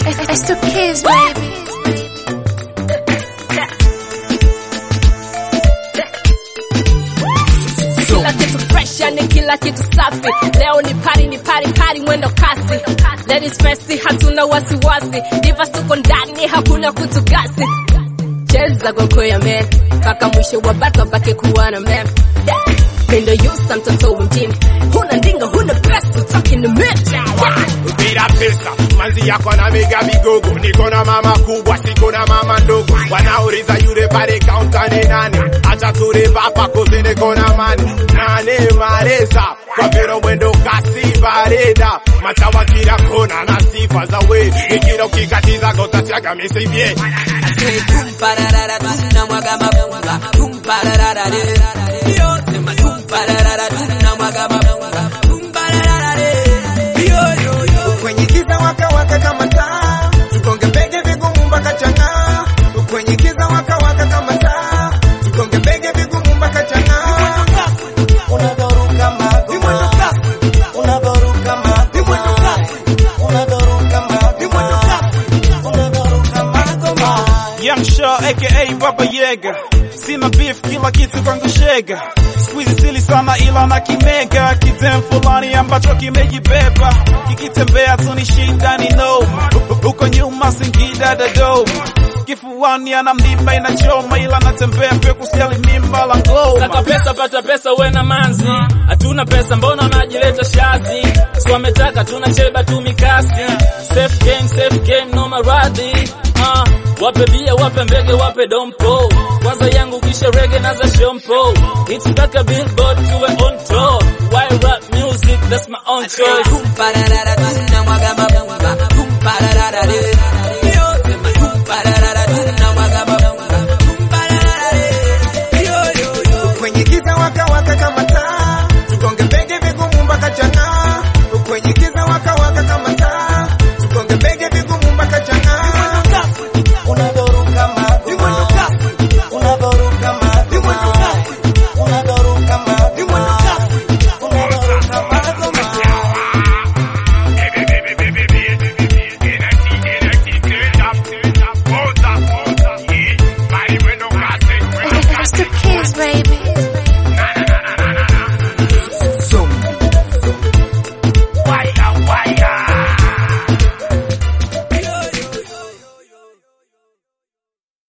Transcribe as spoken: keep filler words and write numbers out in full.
It's the kids, baby. Kila kitu fresh, yani kila kitu safi. Leo ni party, ni party, party mwendo kasi. Ladies first, hatuna wasiwasi. Divas tuko ndani, hakuna kutugasi. Cheza goko ya man, kaka mwisho wa battle baki kuwa na man. Pendo yusa mtoto mjini, huna ndinga, huna pesa, talking to me. Bila pesa, manzi yako na mega bigogo. Niko na mama kubwa, siko na mama ndogo. Wanauliza yule pale counter ni nani? Acha turiba hapa kozi niko na mani. Nane mareza, kwa vero mwendo kasi bareda. Machawa kila kona na sifa za we. Nikira ukikatiza gota siaga misibie. Tum pararara, tuna mwaga mabunga. Tum pararara, yo sema tum pararara, tuna mwaga mabunga. Tum pararara, yo yo yo. Kwenye giza waka waka kama taa, tukonge bege vigumu mpaka changa. Kwenye giza waka waka kama taa, tukonge bege vigumu mpaka changa. Unadoruka magoma, unadoruka magoma, unadoruka magoma, unadoruka magoma. Young Shaw aka Baba Yega, sina beef kila kitu kwangu shega. Squeeze sili sana ila na kimega, kitem fulani ambacho kimejibeba. Kikitembea tunishinda ni no, uko nyuma Singida Dodoma. Kifuani ana mimba inachoma ila natembea pia kusali mimba la ngoma. Saka pesa pata pesa we na manzi, hatuna pesa mbona unajileta shazi. Si wametaka tunacheba tu mikasi. Safe game, safe game, no maradhi. Ah, wape bia, wape mbege, wape dompo. Kwanza yangu kisha reggae na za shompo. It's like a billboard to a on tour. Why rap music, that's my own choice. Tum pararara, tuna mwaga mabunga. Tum pararara, yo sema tum pararara, tuna mwaga mabunga. Tum pararara, yo yo yo. Kwenye giza waka waka kama taa, tukonge bege vigumu mpaka changa. Kwenye giza waka waka kama taa, tukonge bege vigumu mpaka changa. Unadoruka magoma, unadoruka magoma, unadoruka magoma, unadoruka magoma. It's the kids, baby.